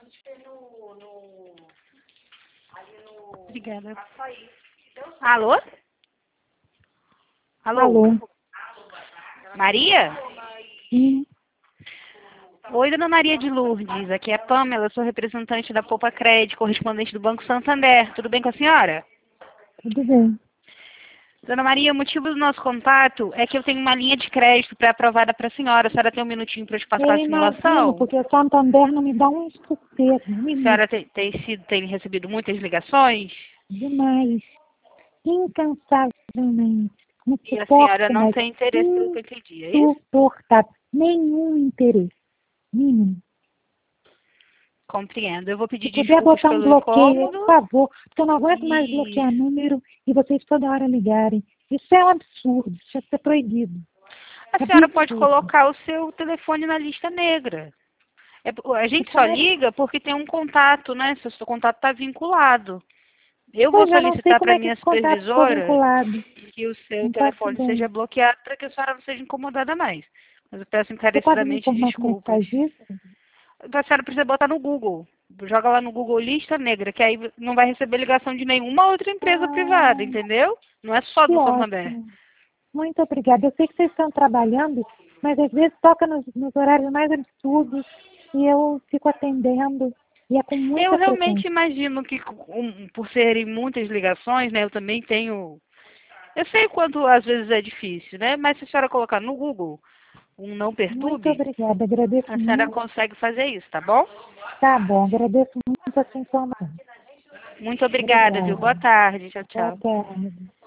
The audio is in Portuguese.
Obrigada. Alô? Alô? Alô? Maria? Sim. Oi, dona Maria de Lourdes. Aqui é a Pamela, sou representante da Poupa Crédito, correspondente do Banco Santander. Tudo bem com a senhora? Tudo bem. Dona Maria, o motivo do nosso contato é que eu tenho uma linha de crédito pré-aprovada para a senhora. A senhora tem um minutinho para eu te passar Eu a imagino, simulação? porque o Santander não me dá um sossego, um A minuto. senhora tem recebido muitas ligações? Demais. Incansavelmente. Não E a suporto senhora não mais. tem interesse pelo que eu entendi, é isso? Insuportável. Nenhum interesse. Nenhum. Compreendo. Eu vou pedir Se puder desculpas botar um pelo bloqueio, por incômodo. favor, porque eu não aguento mais E bloquear número e vocês toda hora ligarem. Isso é um absurdo. Isso tinha que ser proibido. a senhora pode Absurdo. colocar o seu telefone na lista negra. A E gente só como é liga porque tem um contato, né? Se o seu contato está vinculado. Eu vou Pois eu não sei solicitar como para é que minha esse contato ficou supervisora vinculado. que o seu Não faço telefone ideia. seja bloqueado para que a senhora não seja incomodada mais. Mas eu peço Você pode me encarecidamente informar como é que desculpas. faz isso? Então a senhora precisa botar no Google. Joga lá no Google lista negra, que aí não vai receber ligação de nenhuma outra empresa Ah, privada, entendeu? Não é só que do Santander. ótimo. Muito obrigada. Eu sei que vocês estão trabalhando, mas às vezes toca nos horários mais absurdos e eu fico atendendo e é com Eu muita realmente frequência. imagino que, por serem muitas ligações, né, eu também tenho. Eu sei quanto às vezes é difícil, né? Mas se a senhora colocar no Google um não Muito perturbe, obrigada. Agradeço a senhora muito. consegue fazer isso, tá bom? Tá bom, agradeço muito a sua informação. Muito obrigada, viu? Obrigada. Boa tarde. Tchau, Boa tchau. tarde.